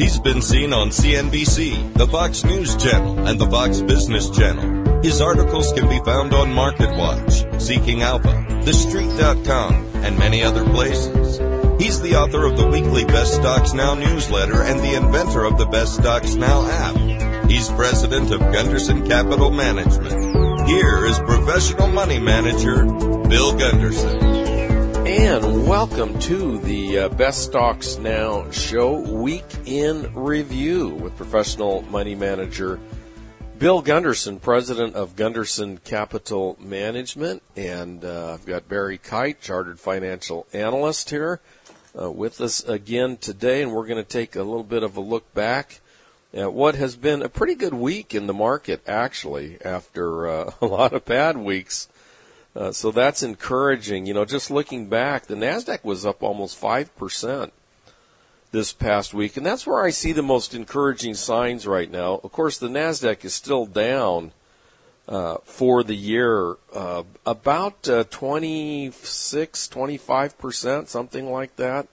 He's been seen on CNBC, the Fox News Channel, and the Fox Business Channel. His articles can be found on MarketWatch, Seeking Alpha, TheStreet.com, and many other places. He's the author of the weekly Best Stocks Now newsletter and the inventor of the Best Stocks Now app. He's president of Gunderson Capital Management. Here is professional money manager, Bill Gunderson. And welcome to the Best Stocks Now show, week in review with professional money manager Bill Gunderson, president of Gunderson Capital Management. And I've got Barry Kite, chartered financial analyst here with us again today. And we're going to take a little bit of a look back at what has been a pretty good week in the market, actually, after a lot of bad weeks. So that's encouraging. You know, just looking back, the NASDAQ was up almost 5% this past week, and that's where I see the most encouraging signs right now. Of course, the NASDAQ is still down for the year about 26, 25%, something like that,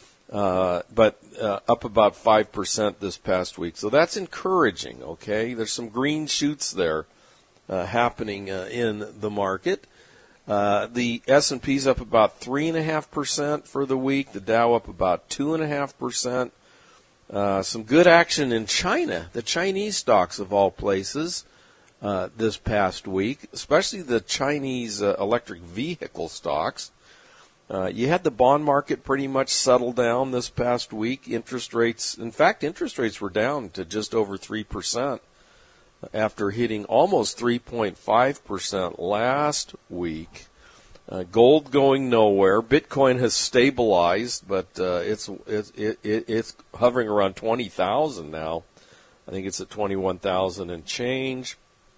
but up about 5% this past week. So that's encouraging, okay? There's some green shoots there happening in the market. The S&P's up about 3.5% for the week. The Dow up about 2.5%. Some good action in China, the Chinese stocks of all places, this past week, especially the Chinese electric vehicle stocks. You had the bond market pretty much settle down this past week. Interest rates were down to just over 3%. After hitting almost 3.5% last week. Gold going nowhere. Bitcoin has stabilized, but it's hovering around 20,000 now. I think it's at 21,000 and change.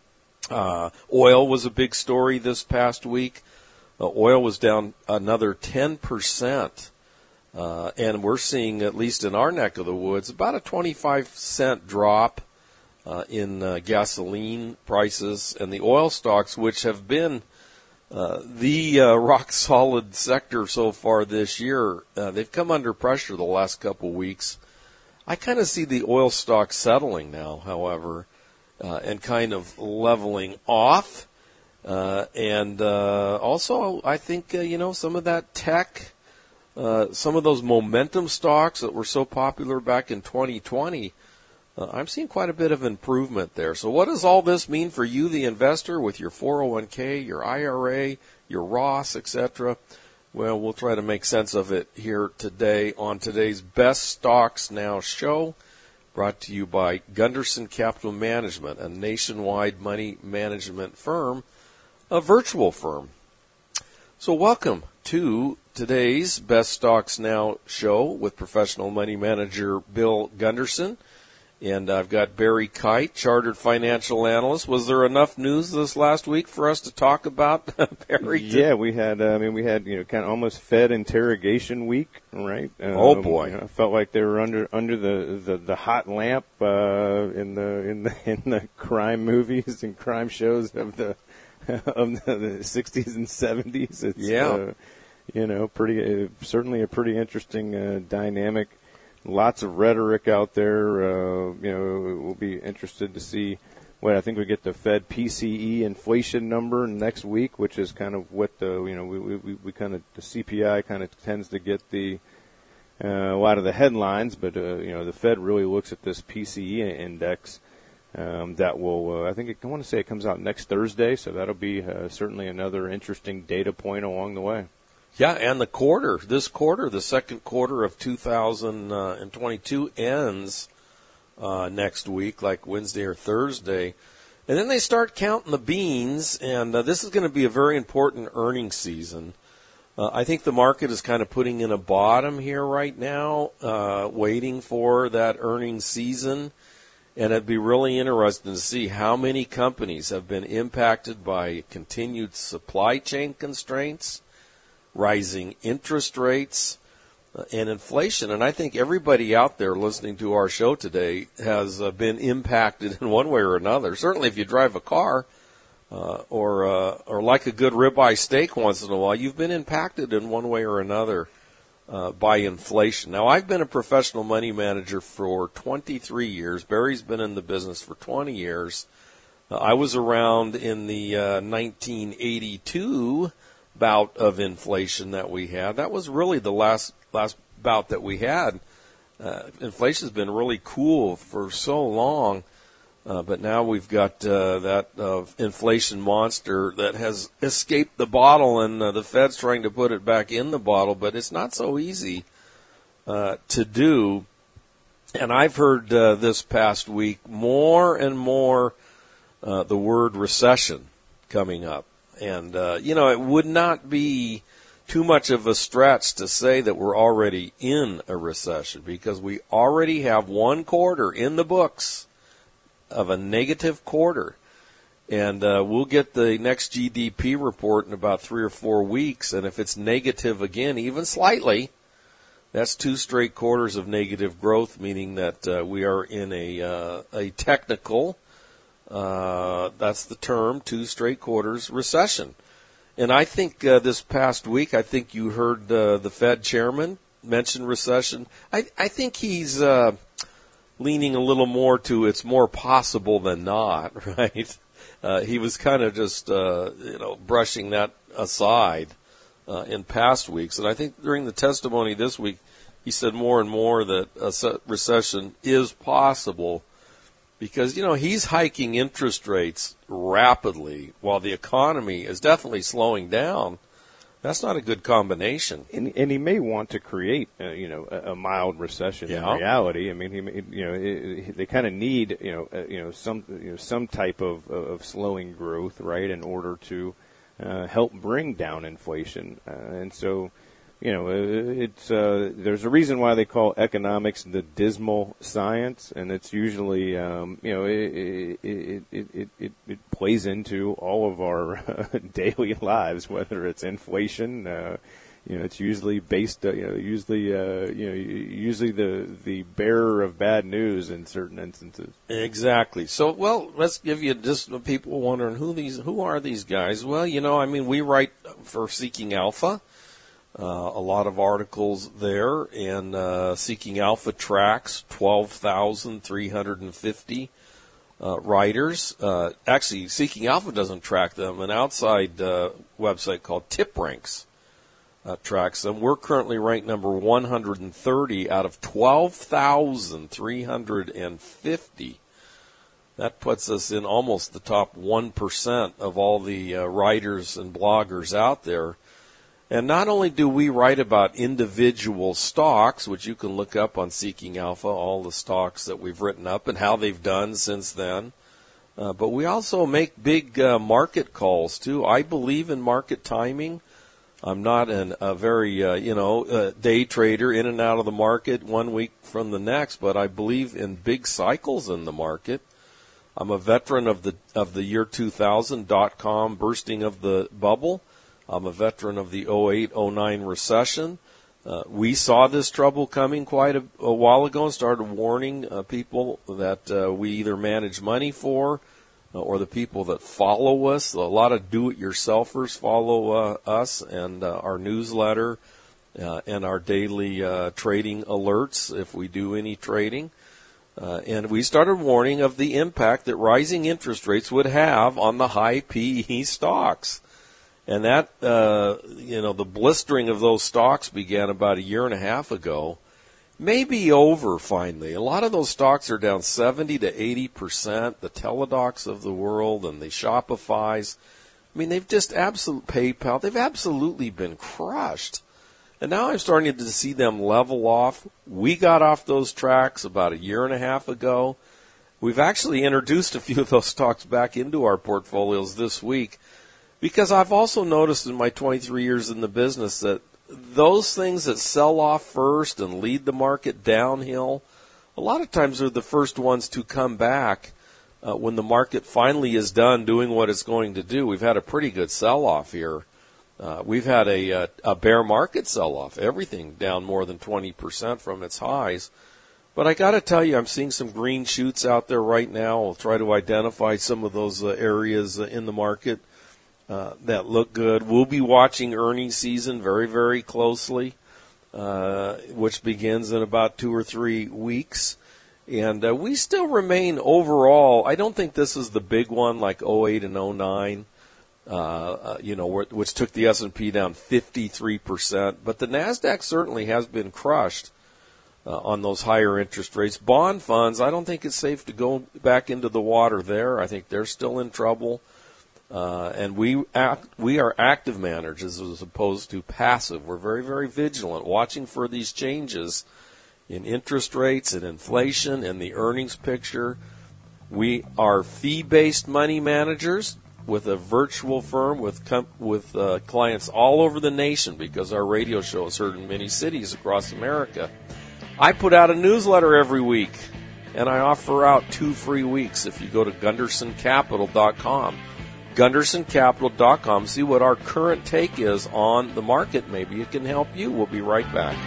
Oil was a big story this past week. Oil was down another 10%. And we're seeing, at least in our neck of the woods, about a 25-cent drop in gasoline prices, and the oil stocks, which have been the rock-solid sector so far this year, they've come under pressure the last couple weeks. I kind of see the oil stocks settling now, however, and kind of leveling off. And also, I think, some of that tech, some of those momentum stocks that were so popular back in 2020, I'm seeing quite a bit of improvement there. So what does all this mean for you, the investor, with your 401k, your IRA, your Roth, etc.? Well, we'll try to make sense of it here today on today's Best Stocks Now show, brought to you by Gunderson Capital Management, a nationwide money management firm, a virtual firm. So welcome to today's Best Stocks Now show with professional money manager Bill Gunderson. And I've got Barry Kite, chartered financial analyst. Was there enough news this last week for us to talk about, Barry? Yeah, we had kind of almost Fed interrogation week, right? Oh boy, I felt like they were under the hot lamp in the crime movies and crime shows of the 60s and 70s. It's certainly a pretty interesting dynamic. Lots of rhetoric out there. We'll be interested to see what I think we get the Fed PCE inflation number next week, which is kind of what we kind of the CPI kind of tends to get a lot of the headlines, but the Fed really looks at this PCE index that will I want to say it comes out next Thursday, so that'll be certainly another interesting data point along the way. Yeah, and the second quarter of 2022 ends next week, like Wednesday or Thursday. And then they start counting the beans, and this is going to be a very important earnings season. I think the market is kind of putting in a bottom here right now, waiting for that earnings season. And it'd be really interesting to see how many companies have been impacted by continued supply chain constraints, rising interest rates, and inflation. And I think everybody out there listening to our show today has been impacted in one way or another. Certainly if you drive a car or like a good ribeye steak once in a while, you've been impacted in one way or another by inflation. Now, I've been a professional money manager for 23 years. Barry's been in the business for 20 years. I was around in the 1982 bout of inflation that we had. That was really the last bout that we had. Inflation's been really cool for so long, but now we've got that inflation monster that has escaped the bottle, and the Fed's trying to put it back in the bottle, but it's not so easy to do. And I've heard this past week more and more the word recession coming up. And, it would not be too much of a stretch to say that we're already in a recession, because we already have one quarter in the books of a negative quarter. And we'll get the next GDP report in about 3 or 4 weeks, and if it's negative again, even slightly, that's 2 straight quarters of negative growth, meaning that we are in a technical, that's the term, 2 straight quarters recession. And I think this past week, I think you heard the Fed chairman mention recession. I think he's leaning a little more to it's more possible than not, right? He was kind of just, brushing that aside in past weeks. And I think during the testimony this week, he said more and more that a recession is possible, because, he's hiking interest rates rapidly while the economy is definitely slowing down. That's not a good combination. And he may want to create, a mild recession in reality. I mean, they kind of need, some type of slowing growth, right, in order to help bring down inflation. And so, it's there's a reason why they call economics the dismal science, and it's usually it plays into all of our daily lives, whether it's inflation. It's usually based, usually the bearer of bad news in certain instances. Exactly. So, let's give you just people wondering who are these guys? Well, we write for Seeking Alpha. A lot of articles there, and Seeking Alpha tracks 12,350 writers. Actually, Seeking Alpha doesn't track them. An outside website called TipRanks tracks them. We're currently ranked number 130 out of 12,350. That puts us in almost the top 1% of all the writers and bloggers out there. And not only do we write about individual stocks, which you can look up on Seeking Alpha, all the stocks that we've written up and how they've done since then, but we also make big market calls, too. I believe in market timing. I'm not a very, day trader in and out of the market 1 week from the next, but I believe in big cycles in the market. I'm a veteran of the year 2000 .com bursting of the bubble. I'm a veteran of the 08-09 recession. We saw this trouble coming quite a while ago and started warning people that we either manage money for or the people that follow us. A lot of do-it-yourselfers follow us and our newsletter and our daily trading alerts if we do any trading. And we started warning of the impact that rising interest rates would have on the high PE stocks. And that, the blistering of those stocks began about 1.5 years ago. May be over finally. A lot of those stocks are down 70 to 80%. The Teladocs of the world and the Shopifys. I mean, they've just PayPal. They've absolutely been crushed. And now I'm starting to see them level off. We got off those tracks about 1.5 years ago. We've actually introduced a few of those stocks back into our portfolios this week. Because I've also noticed in my 23 years in the business that those things that sell off first and lead the market downhill, a lot of times are the first ones to come back when the market finally is done doing what it's going to do. We've had a pretty good sell-off here. We've had a bear market sell-off, everything down more than 20% from its highs. But I got to tell you, I'm seeing some green shoots out there right now. I'll try to identify some of those areas in the market that look good. We'll be watching earnings season very, very closely. which begins in about 2 or 3 weeks. And we still remain overall, I don't think this is the big one like 08 and 09, which took the S&P down 53%. But the NASDAQ certainly has been crushed on those higher interest rates. Bond funds, I don't think it's safe to go back into the water there. I think they're still in trouble. And we are active managers as opposed to passive. We're very, very vigilant, watching for these changes in interest rates and inflation and the earnings picture. We are fee-based money managers with a virtual firm with clients all over the nation because our radio show is heard in many cities across America. I put out a newsletter every week, and I offer out 2 free weeks if you go to GundersonCapital.com. GundersonCapital.com. See what our current take is on the market. Maybe it can help you. We'll be right back.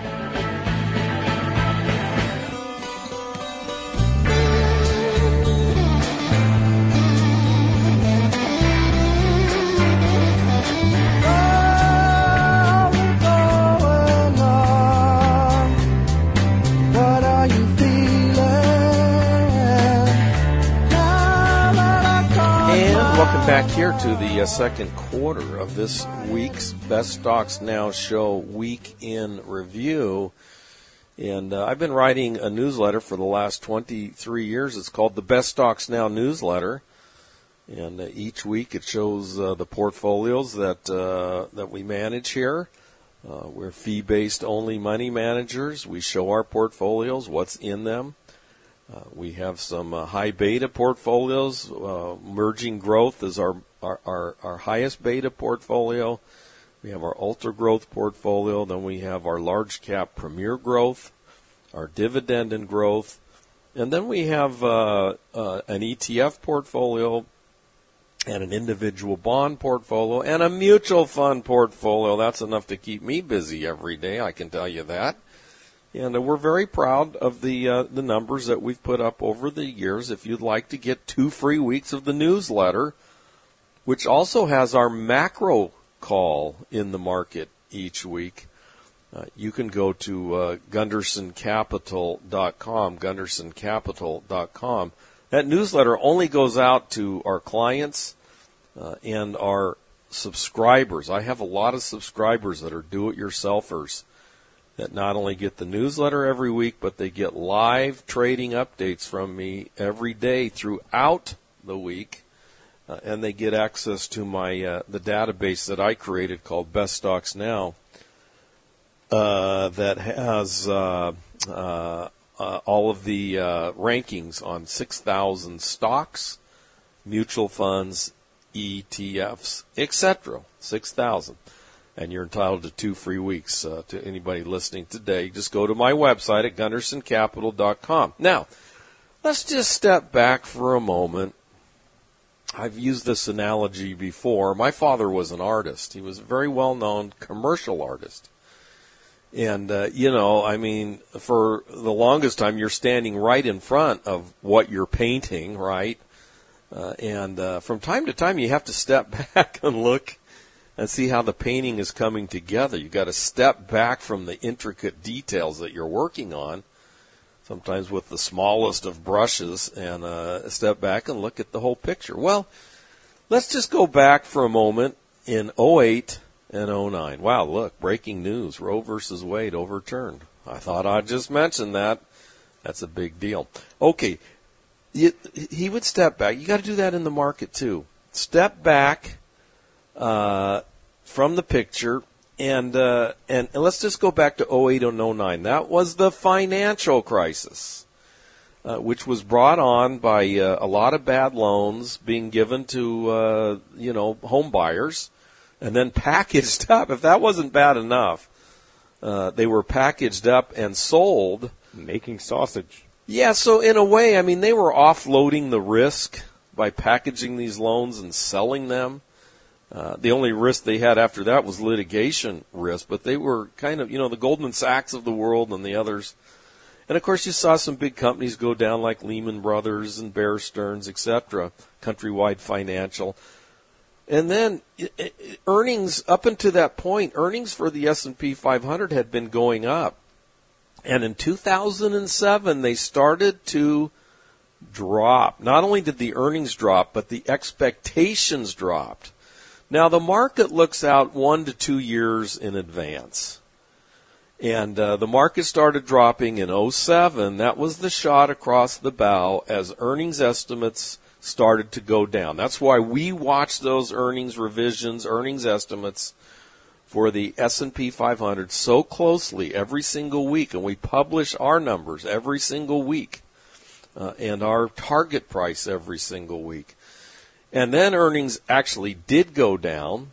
Welcome back here to the second quarter of this week's Best Stocks Now show week in review. And I've been writing a newsletter for the last 23 years. It's called the Best Stocks Now newsletter. And each week it shows the portfolios that we manage here. We're fee-based only money managers. We show our portfolios, what's in them. We have some high beta portfolios. Emerging growth is our highest beta portfolio. We have our ultra growth portfolio. Then we have our large cap premier growth, our dividend and growth. And then we have an ETF portfolio and an individual bond portfolio and a mutual fund portfolio. That's enough to keep me busy every day, I can tell you that. And we're very proud of the numbers that we've put up over the years. If you'd like to get 2 free weeks of the newsletter, which also has our macro call in the market each week, you can go to GundersonCapital.com, GundersonCapital.com. That newsletter only goes out to our clients and our subscribers. I have a lot of subscribers that are do-it-yourselfers that not only get the newsletter every week, but they get live trading updates from me every day throughout the week, and they get access to my the database that I created called Best Stocks Now that has all of the rankings on 6,000 stocks, mutual funds, ETFs, etc. 6,000. And you're entitled to 2 free weeks to anybody listening today. Just go to my website at GundersonCapital.com. Now, let's just step back for a moment. I've used this analogy before. My father was an artist. He was a very well-known commercial artist. And, for the longest time, you're standing right in front of what you're painting, right? And from time to time, you have to step back and look and see how the painting is coming together. You've got to step back from the intricate details that you're working on, sometimes with the smallest of brushes, and step back and look at the whole picture. Well, let's just go back for a moment in 08 and 09. Wow, look, breaking news, Roe versus Wade overturned. I thought I'd just mention that. That's a big deal. Okay, he would step back. You got to do that in the market too. Step back from the picture, and let's just go back to 08 and 09. That was the financial crisis, which was brought on by a lot of bad loans being given to home buyers, and then packaged up. If that wasn't bad enough, they were packaged up and sold, making sausage. Yeah, so in a way, I mean, they were offloading the risk by packaging these loans and selling them. The only risk they had after that was litigation risk, but they were kind of, the Goldman Sachs of the world and the others. And, of course, you saw some big companies go down like Lehman Brothers and Bear Stearns, etc., Countrywide Financial. And then earnings, up until that point, earnings for the S&P 500 had been going up. And in 2007, they started to drop. Not only did the earnings drop, but the expectations dropped. Now, the market looks out 1 to 2 years in advance. And the market started dropping in 2007. That was the shot across the bow as earnings estimates started to go down. That's why we watch those earnings revisions, earnings estimates for the S&P 500 so closely every single week, and we publish our numbers every single week and our target price every single week. And then earnings actually did go down.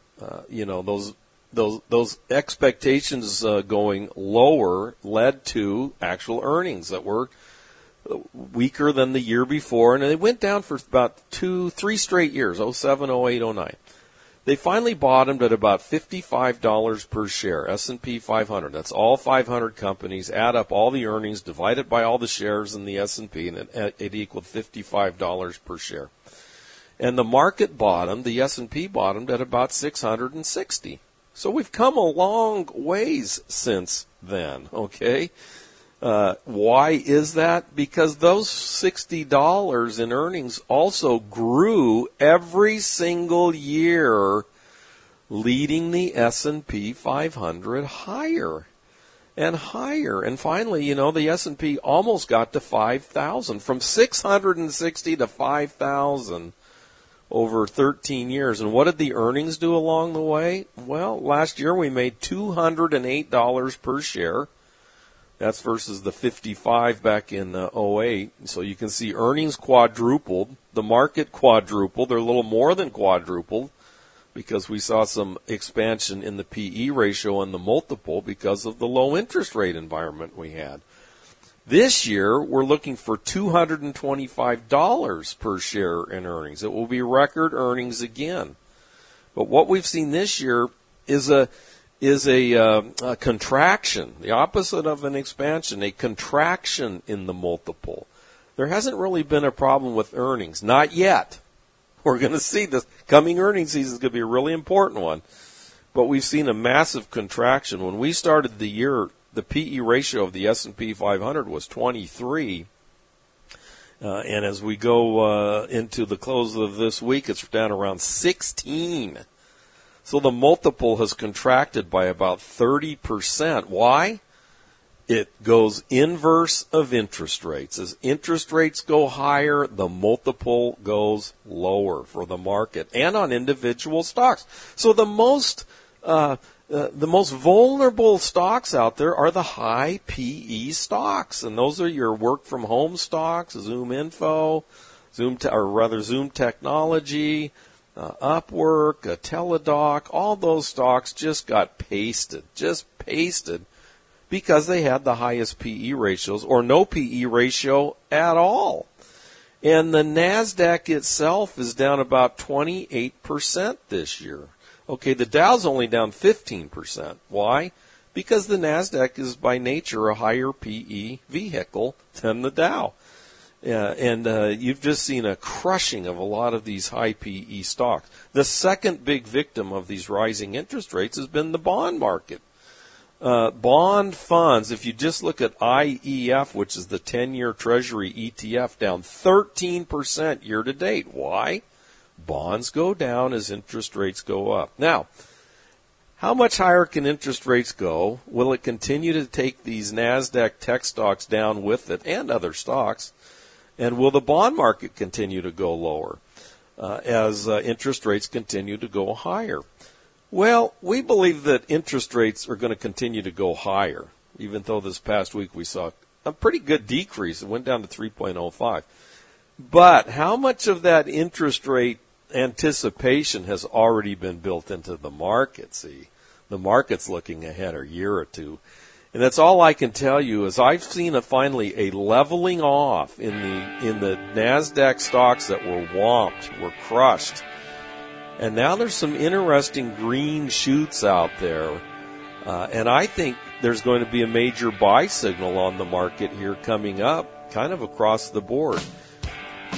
Those expectations going lower led to actual earnings that were weaker than the year before, and they went down for about 2-3 straight years, 07, 08, 09. They finally bottomed at about $55 per share, S&P 500. That's all 500 companies. Add up all the earnings, divide it by all the shares in the S&P, and it equaled $55 per share. And the market bottomed, the S&P bottomed at about 660. So we've come a long ways since then, okay? Why is that? Because those $60 in earnings also grew every single year, leading the S&P 500 higher and higher. And finally, the S&P almost got to 5,000, from 660 to 5,000 over 13 years. And what did the earnings do along the way? Well, last year we made $208 per share. That's versus the 55 back in 08. So you can see earnings quadrupled. The market quadrupled. They're a little more than quadrupled because we saw some expansion in the PE ratio and the multiple because of the low interest rate environment we had. This year, we're looking for $225 per share in earnings. It will be record earnings again. But what we've seen this year is a contraction, the opposite of an expansion, a contraction in the multiple. There hasn't really been a problem with earnings, not yet. We're going to see this coming earnings season is going to be a really important one. But we've seen a massive contraction. When we started the year, the PE ratio of the S&P 500 was 23. And as we go into the close of this week, it's down around 16. So the multiple has contracted by about 30%. Why? It goes inverse of interest rates. As interest rates go higher, the multiple goes lower for the market and on individual stocks. So the most vulnerable stocks out there are the high PE stocks, and those are your work-from-home stocks, ZoomInfo, Zoom Technology, Upwork, Teladoc, all those stocks just got pasted because they had the highest PE ratios or no PE ratio at all. And the NASDAQ itself is down about 28% this year. Okay, the Dow's only down 15%. Why? Because the NASDAQ is by nature a higher PE vehicle than the Dow. And you've just seen a crushing of a lot of these high PE stocks. The second big victim of these rising interest rates has been the bond market. Bond funds, if you just look at IEF, which is the 10-year Treasury ETF, down 13% year to date. Why? Bonds go down as interest rates go up. Now, how much higher can interest rates go? Will it continue to take these NASDAQ tech stocks down with it and other stocks? And will the bond market continue to go lower as interest rates continue to go higher? Well, we believe that interest rates are going to continue to go higher, even though this past week we saw a pretty good decrease. It went down to 3.05. But how much of that interest rate anticipation has already been built into the market? See, the market's looking ahead a year or two. And that's all I can tell you is I've seen finally a leveling off in the NASDAQ stocks that were whomped, were crushed. And now there's some interesting green shoots out there. And I think there's going to be a major buy signal on the market here coming up, kind of across the board.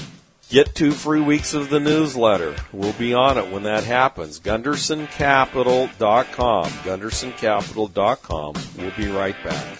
Get 2 free weeks of the newsletter. We'll be on it when that happens. GundersonCapital.com. GundersonCapital.com. We'll be right back.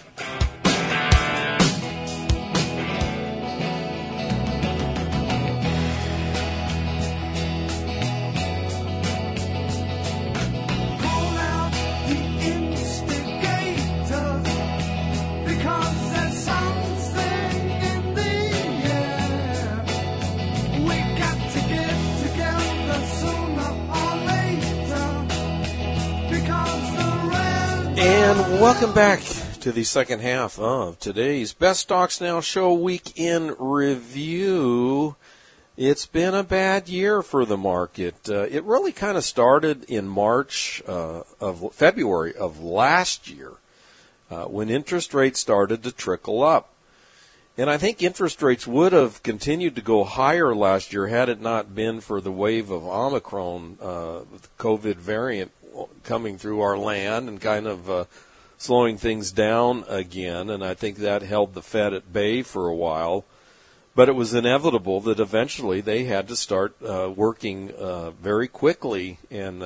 And welcome back to the second half of today's Best Stocks Now Show Week in Review. It's been a bad year for the market. It really kind of started in February of last year when interest rates started to trickle up. And I think interest rates would have continued to go higher last year had it not been for the wave of Omicron, the COVID variant coming through our land and kind of slowing things down again. And I think that held the Fed at bay for a while. But it was inevitable that eventually they had to start working very quickly and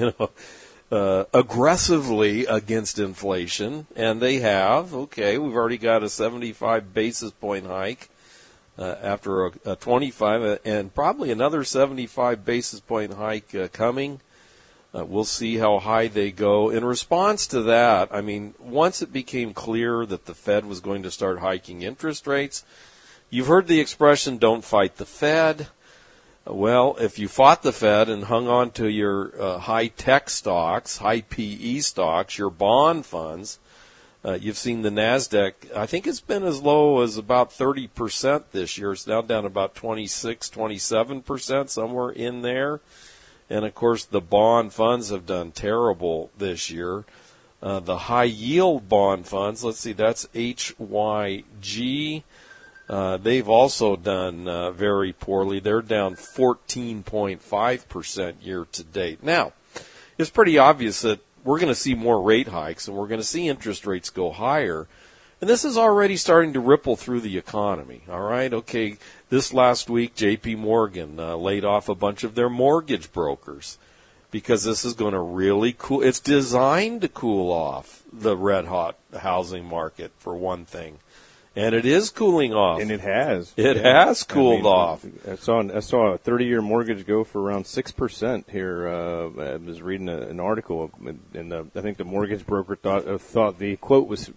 aggressively against inflation. And they have. Okay, we've already got a 75 basis point hike after a 25 and probably another 75 basis point hike coming. We'll see how high they go. In response to that, I mean, once it became clear that the Fed was going to start hiking interest rates, you've heard the expression, don't fight the Fed. Well, if you fought the Fed and hung on to your high-tech stocks, high PE stocks, your bond funds, you've seen the NASDAQ, I think it's been as low as about 30% this year. It's now down about 26, 27%, somewhere in there. And, of course, the bond funds have done terrible this year. The high-yield bond funds, let's see, that's HYG. They've also done very poorly. They're down 14.5% year-to-date. Now, it's pretty obvious that we're going to see more rate hikes, and we're going to see interest rates go higher. And this is already starting to ripple through the economy, all right? Okay, this last week, J.P. Morgan laid off a bunch of their mortgage brokers because this is going to really cool. It's designed to cool off the red-hot housing market, for one thing. And it is cooling off. And it has. It has cooled off. I saw a 30-year mortgage go for around 6% here. I was reading an article, and I think the mortgage broker thought the quote was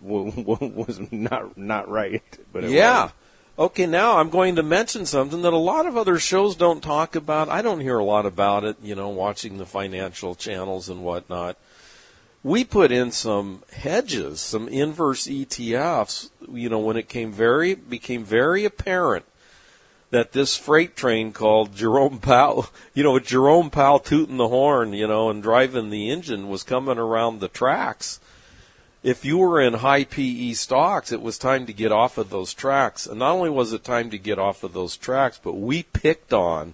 not right. But it was. Okay, now I'm going to mention something that a lot of other shows don't talk about. I don't hear a lot about it, watching the financial channels and whatnot. We put in some hedges, some inverse ETFs, when it became very apparent that this freight train called Jerome Powell, Jerome Powell tooting the horn, and driving the engine was coming around the tracks. If you were in high PE stocks, it was time to get off of those tracks. And not only was it time to get off of those tracks, but we picked on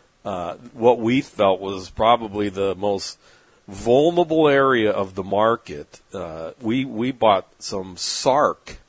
what we felt was probably the most vulnerable area of the market. We bought some SARK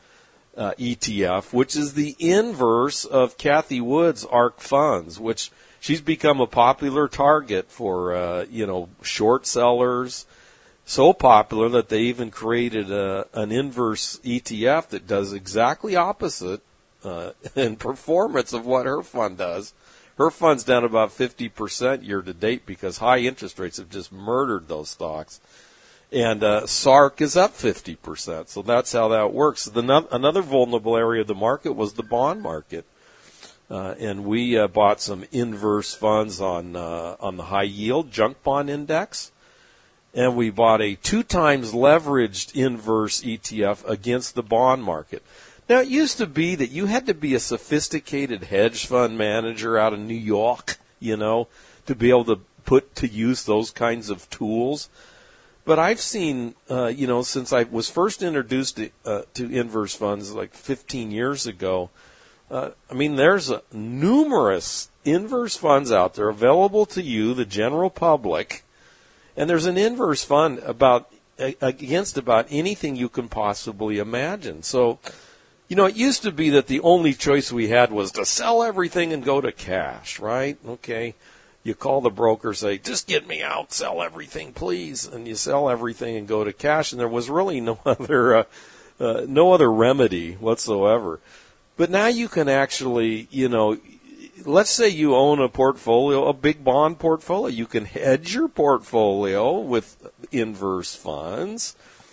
ETF, which is the inverse of Cathie Wood's ARK funds, which she's become a popular target for short sellers. So popular that they even created an inverse ETF that does exactly opposite in performance of what her fund does. Her fund's down about 50% year to date because high interest rates have just murdered those stocks. And SARK is up 50%. So that's how that works. Another vulnerable area of the market was the bond market. And we bought some inverse funds on the high yield junk bond index. And we bought a 2 times leveraged inverse ETF against the bond market. Now, it used to be that you had to be a sophisticated hedge fund manager out of New York, to be able to put to use those kinds of tools. But I've seen, since I was first introduced to inverse funds like 15 years ago, there's numerous inverse funds out there available to you, the general public, and there's an inverse fund against about anything you can possibly imagine. So You know, it used to be that the only choice we had was to sell everything and go to cash, right? Okay. You call the broker, say, just get me out, sell everything, please. And you sell everything and go to cash. And there was really no other remedy whatsoever. But now you can actually, you know, let's say you own a portfolio, a big bond portfolio. You can hedge your portfolio with inverse funds.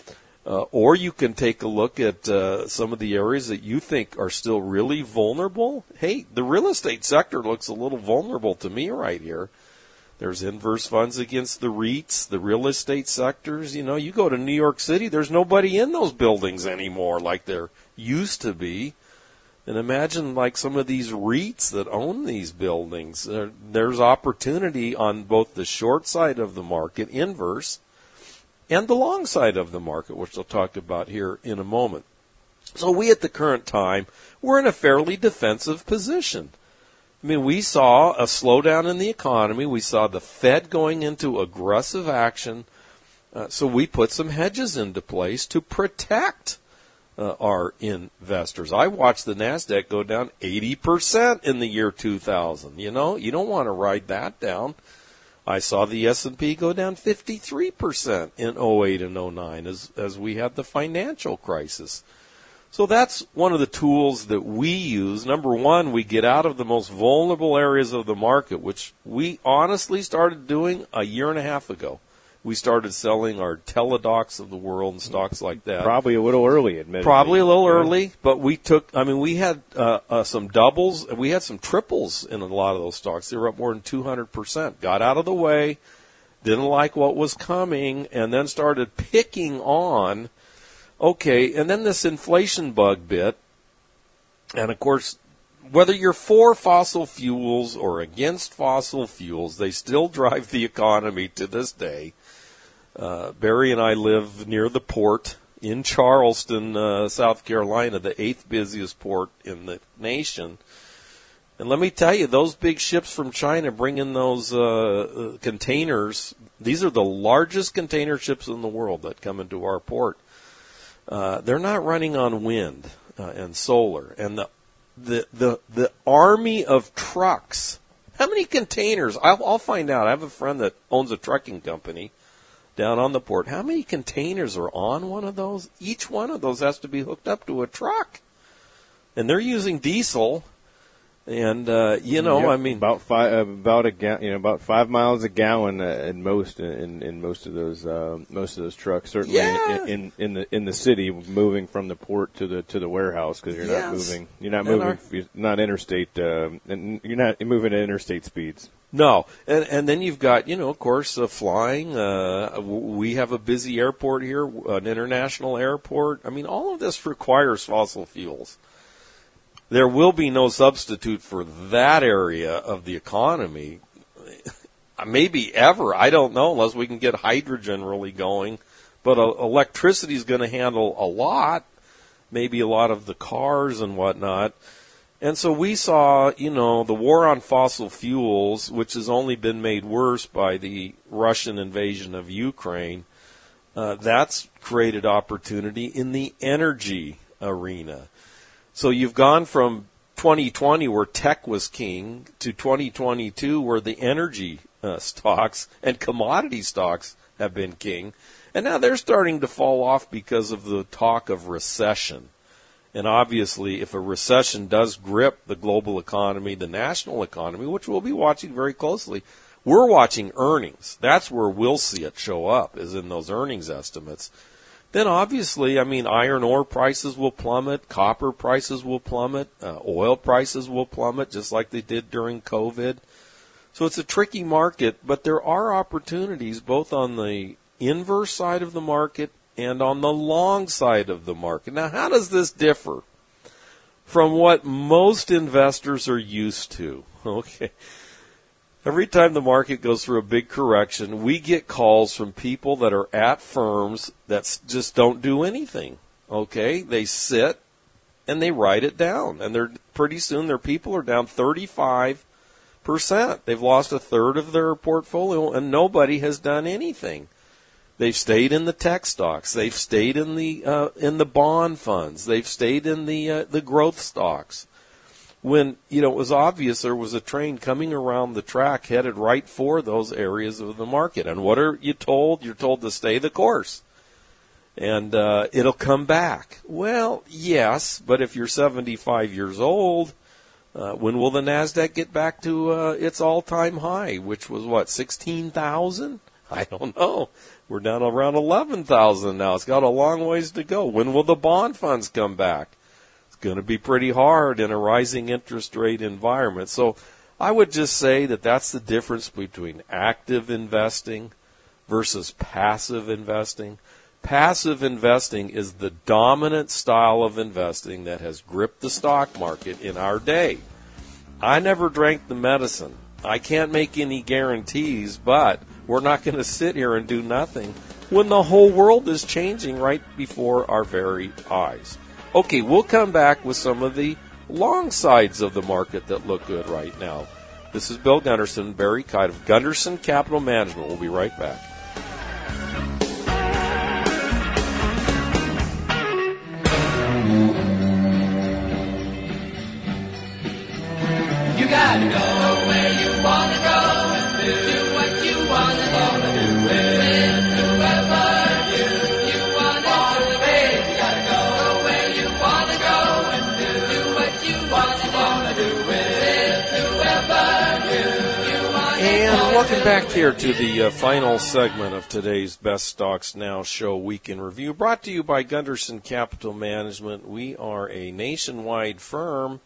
Or you can take a look at some of the areas that you think are still really vulnerable. Hey, the real estate sector looks a little vulnerable to me right here. There's inverse funds against the REITs, the real estate sectors. You know, you go to New York City, there's nobody in those buildings anymore like there used to be. And imagine like some of these REITs that own these buildings. There's opportunity on both the short side of the market, inverse, and the long side of the market, which we'll talk about here in a moment. So we at the current time, we're in a fairly defensive position. I mean, we saw a slowdown in the economy. We saw the Fed going into aggressive action. So we put some hedges into place to protect our investors. I watched the NASDAQ go down 80% in the year 2000. You know, you don't want to ride that down. I saw the S&P go down 53% in 08 and 09 as we had the financial crisis. So that's one of the tools that we use. Number one, we get out of the most vulnerable areas of the market, which we honestly started doing a year and a half ago. We started selling our Teladocs of the world and stocks like that. Probably a little early, admittedly. Probably a little early, but we had some doubles, we had some triples in a lot of those stocks. They were up more than 200%. Got out of the way, didn't like what was coming, and then started picking on, okay, and then this inflation bug bit, and of course, whether you're for fossil fuels or against fossil fuels, they still drive the economy to this day. Barry and I live near the port in Charleston, South Carolina, the 8th busiest port in the nation. And let me tell you, those big ships from China bring in those containers. These are the largest container ships in the world that come into our port. They're not running on wind and solar. And the army of trucks, how many containers? I'll find out. I have a friend that owns a trucking company down on the port. How many containers are on one of those? Each one of those has to be hooked up to a truck. And they're using diesel. And, I mean. About 5 miles a gallon in most of those trucks, certainly in the city, moving from the port to the warehouse, because you're not interstate, and you're not moving at interstate speeds. No, and then you've got, of course, flying. We have a busy airport here, an international airport. I mean, all of this requires fossil fuels. There will be no substitute for that area of the economy, maybe ever. I don't know, unless we can get hydrogen really going. But electricity is going to handle a lot, maybe a lot of the cars and whatnot. And so we saw, the war on fossil fuels, which has only been made worse by the Russian invasion of Ukraine. That's created opportunity in the energy arena. So you've gone from 2020, where tech was king, to 2022, where the energy stocks and commodity stocks have been king. And now they're starting to fall off because of the talk of recession. And obviously, if a recession does grip the global economy, the national economy, which we'll be watching very closely, we're watching earnings. That's where we'll see it show up, is in those earnings estimates. Then obviously, iron ore prices will plummet, copper prices will plummet, oil prices will plummet, just like they did during COVID. So it's a tricky market, but there are opportunities both on the inverse side of the market and on the long side of the market. Now, how does this differ from what most investors are used to? Okay. Every time the market goes through a big correction, we get calls from people that are at firms that just don't do anything. Okay? They sit and they write it down. And pretty soon their people are down 35%. They've lost a third of their portfolio and nobody has done anything. They've stayed in the tech stocks. They've stayed in the bond funds. They've stayed in the growth stocks. When, it was obvious there was a train coming around the track headed right for those areas of the market. And what are you told? You're told to stay the course. And it'll come back. Well, yes, but if you're 75 years old, when will the NASDAQ get back to its all-time high, which was, 16,000? I don't know. We're down around 11,000 now. It's got a long ways to go. When will the bond funds come back? It's going to be pretty hard in a rising interest rate environment. So I would just say that that's the difference between active investing versus passive investing. Passive investing is the dominant style of investing that has gripped the stock market in our day. I never drank the medicine. I can't make any guarantees, but we're not going to sit here and do nothing when the whole world is changing right before our very eyes. Okay, we'll come back with some of the long sides of the market that look good right now. This is Bill Gunderson, Barry Kite of Gunderson Capital Management. We'll be right back. You gotta go where you wanna go and do what you wanna do with whoever you wanna do with. You gotta go where you wanna go and do what you wanna do with whoever you wanna. And welcome back here to the final segment of today's Best Stocks Now Show Week in Review, brought to you by Gunderson Capital Management. We are a nationwide firm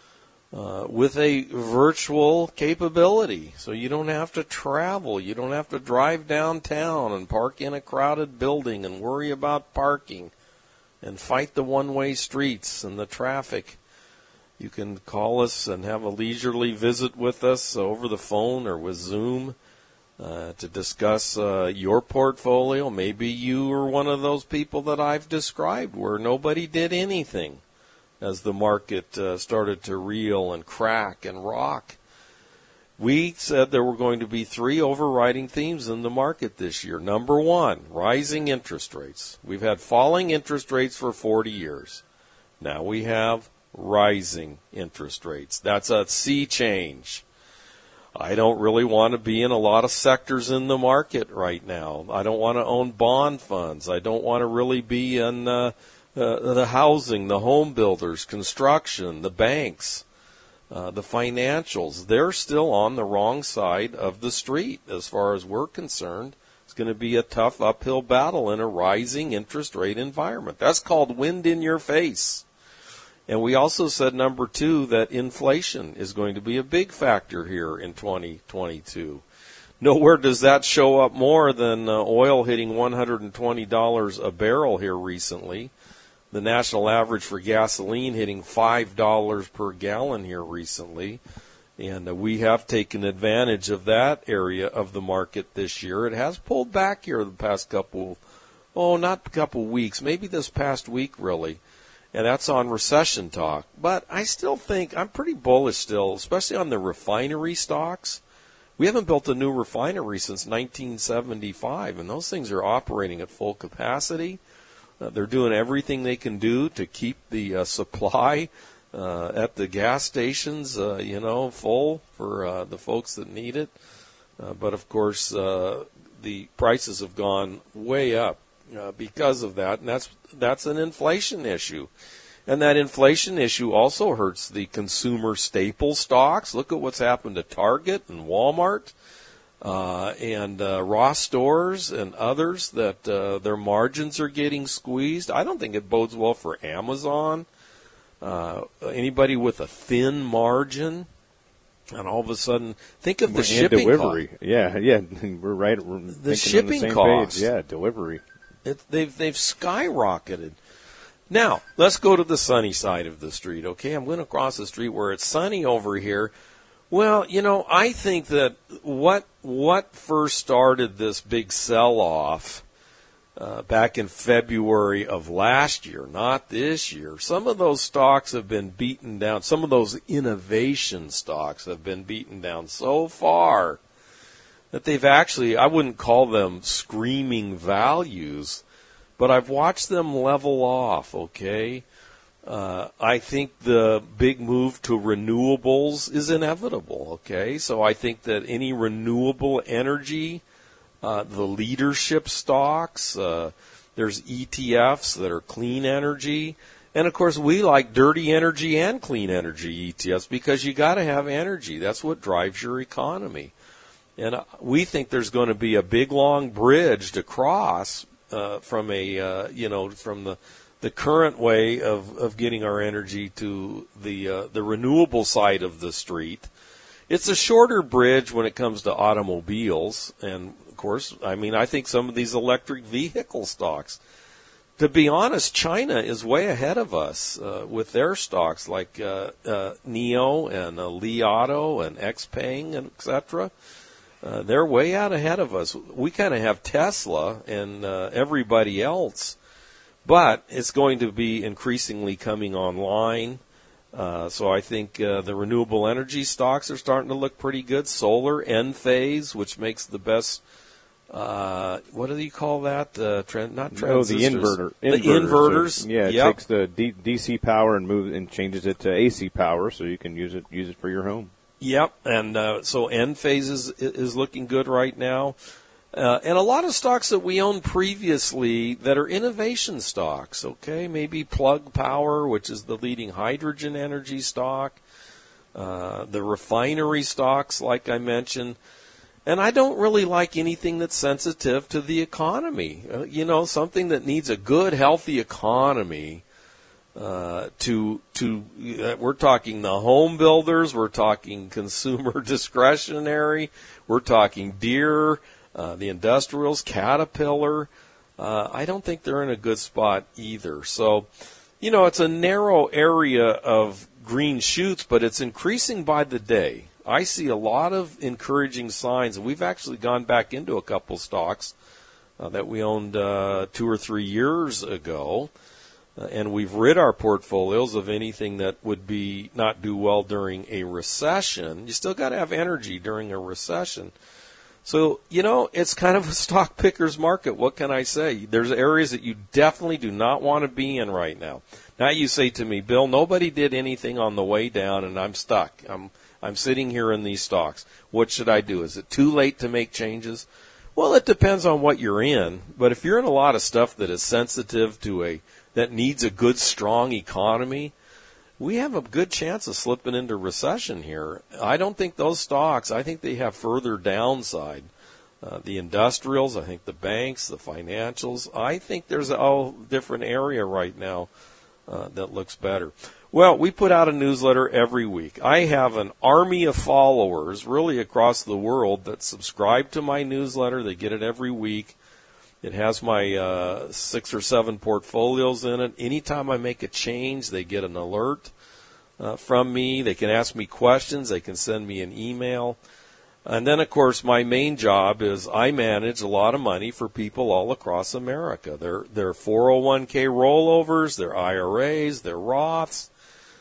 with a virtual capability. So you don't have to travel. You don't have to drive downtown and park in a crowded building and worry about parking and fight the one-way streets and the traffic. You can call us and have a leisurely visit with us over the phone or with Zoom to discuss your portfolio. Maybe you are one of those people that I've described where nobody did anything as the market started to reel and crack and rock. We said there were going to be three overriding themes in the market this year. Number one, rising interest rates. We've had falling interest rates for 40 years. Now we have rising interest rates. That's a sea change. I don't really want to be in a lot of sectors in the market right now. I don't want to own bond funds. I don't want to really be in the housing, the home builders, construction, the banks, the financials. They're still on the wrong side of the street as far as we're concerned. It's going to be a tough uphill battle in a rising interest rate environment. That's called wind in your face. And we also said, number two, that inflation is going to be a big factor here in 2022. Nowhere does that show up more than oil hitting $120 a barrel here recently. The national average for gasoline hitting $5 per gallon here recently. And we have taken advantage of that area of the market this year. It has pulled back here the past couple weeks, maybe this past week really. And that's on recession talk. But I still think I'm pretty bullish still, especially on the refinery stocks. We haven't built a new refinery since 1975, and those things are operating at full capacity. They're doing everything they can do to keep the supply at the gas stations, full for the folks that need it. But, of course, the prices have gone way up because of that, and that's an inflation issue. And that inflation issue also hurts the consumer staple stocks. Look at what's happened to Target and Walmart and Ross Stores and others, that their margins are getting squeezed. I don't think it bodes well for Amazon. Anybody with a thin margin, and all of a sudden, think of the shipping delivery. cost. Yeah, we're right. We're the shipping on the same costs. page. Yeah, delivery. They've skyrocketed. Now, let's go to the sunny side of the street, okay? I'm going to cross the street where it's sunny over here. Well, I think that what first started this big sell-off back in February of last year, not this year, some of those stocks have been beaten down. Some of those innovation stocks have been beaten down so far that they've actually, I wouldn't call them screaming values, but I've watched them level off, okay? I think the big move to renewables is inevitable, okay? So I think that any renewable energy, the leadership stocks, there's ETFs that are clean energy. And, of course, we like dirty energy and clean energy ETFs because you got to have energy. That's what drives your economy. And we think there's going to be a big, long bridge to cross from the current way of getting our energy to the renewable side of the street. It's a shorter bridge when it comes to automobiles. And, of course, I think some of these electric vehicle stocks. To be honest, China is way ahead of us with their stocks like NIO and Li Auto and XPeng, and et cetera. They're way out ahead of us. We kind of have Tesla and everybody else, but it's going to be increasingly coming online. So I think the renewable energy stocks are starting to look pretty good. Solar, Enphase, which makes the best, what do you call that? Not transistors. The inverter. The inverters. So, yeah, it takes the DC power and changes it to AC power, so you can use it for your home. Yep, and so Enphase is looking good right now. And a lot of stocks that we owned previously that are innovation stocks, okay? Maybe Plug Power, which is the leading hydrogen energy stock. The refinery stocks, like I mentioned. And I don't really like anything that's sensitive to the economy. Something that needs a good, healthy economy. We're talking the home builders, we're talking consumer discretionary, we're talking Deere, the industrials, Caterpillar. I don't think they're in a good spot either. So, it's a narrow area of green shoots, but it's increasing by the day. I see a lot of encouraging signs, and we've actually gone back into a couple stocks that we owned 2 or 3 years ago. And we've rid our portfolios of anything that would not do well during a recession. You still got to have energy during a recession. So, it's kind of a stock picker's market. What can I say? There's areas that you definitely do not want to be in right now. Now you say to me, Bill, nobody did anything on the way down and I'm stuck. I'm sitting here in these stocks. What should I do? Is it too late to make changes? Well, it depends on what you're in. But if you're in a lot of stuff that is sensitive to that needs a good, strong economy, we have a good chance of slipping into recession here. I don't think those stocks, I think they have further downside. The industrials, I think the banks, the financials, I think there's a whole different area right now that looks better. Well, we put out a newsletter every week. I have an army of followers really across the world that subscribe to my newsletter. They get it every week. It has my 6 or 7 portfolios in it. Anytime I make a change, they get an alert from me. They can ask me questions. They can send me an email. And then, of course, my main job is I manage a lot of money for people all across America. Their 401k rollovers, their IRAs, their Roths,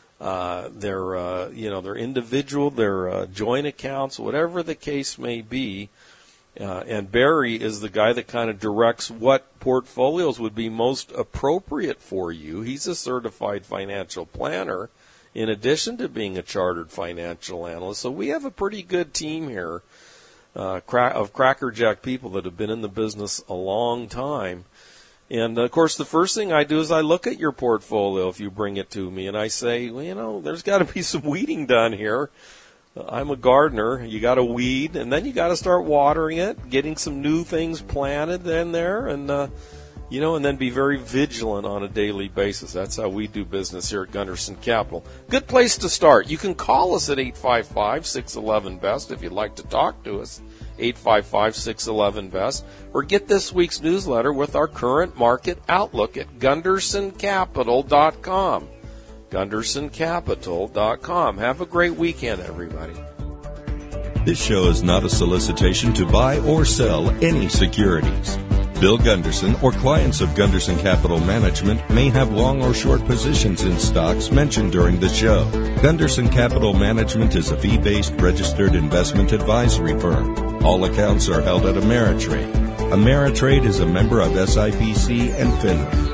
their individual, their joint accounts, whatever the case may be. And Barry is the guy that kind of directs what portfolios would be most appropriate for you. He's a certified financial planner in addition to being a chartered financial analyst. So we have a pretty good team here of crackerjack people that have been in the business a long time. And, of course, the first thing I do is I look at your portfolio if you bring it to me, and I say, well, there's got to be some weeding done here. I'm a gardener. You got to weed, and then you got to start watering it, getting some new things planted in there, and and then be very vigilant on a daily basis. That's how we do business here at Gunderson Capital. Good place to start. You can call us at 855-611-BEST if you'd like to talk to us, 855-611-BEST, or get this week's newsletter with our current market outlook at GundersonCapital.com. GundersonCapital.com. Have a great weekend, everybody. This show is not a solicitation to buy or sell any securities. Bill Gunderson or clients of Gunderson Capital Management may have long or short positions in stocks mentioned during the show. Gunderson Capital Management is a fee-based registered investment advisory firm. All accounts are held at Ameritrade. Ameritrade is a member of SIPC and FINRA.